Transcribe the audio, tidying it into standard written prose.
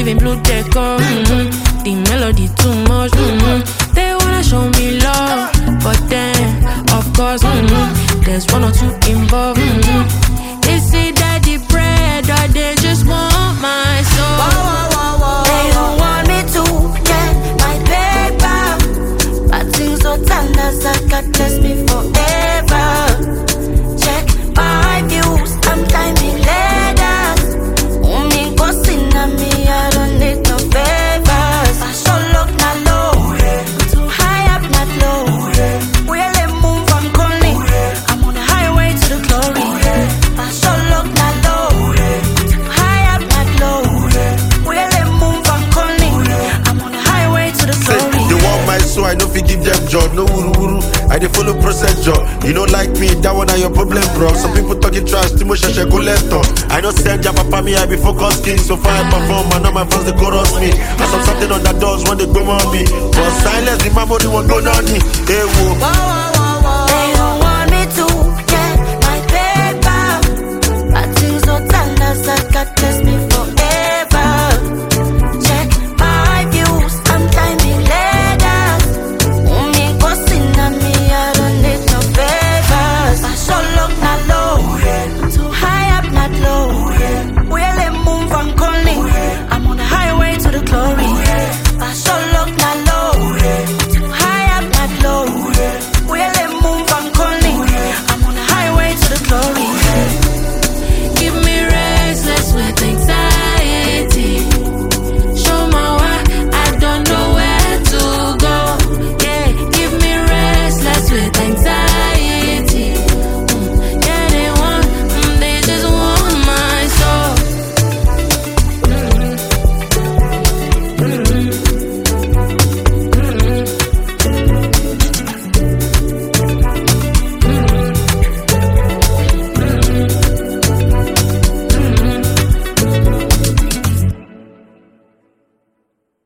in blue decker. The melody too much. They wanna show me love, but then, of course, there's one or two involved. They say that the bread, or they just want my soul. They don't want me to get my paper, but things so tender that God bless me forever. Check my views, I'm climbing ladders. Only bossing on me, I don't need no favors. I so look not low, too high up not low. Really move, I'm calling. I'm on the highway to the glory. I so look not low, too high up not low. Really move, I'm calling. I'm on the highway to the glory. They want my soul, I don't fit give them job. No wuru wuru, I dey follow procedure. You don't like me, that one are your problem, bro. Some people talking trash, Timo Shasha go left on. I don't send ya papa me, I be focused king. So far I perform, and now my fans they chorus me. I saw something on the doors when they go on me. But silence, the memory won't go on me. Hey, whoa.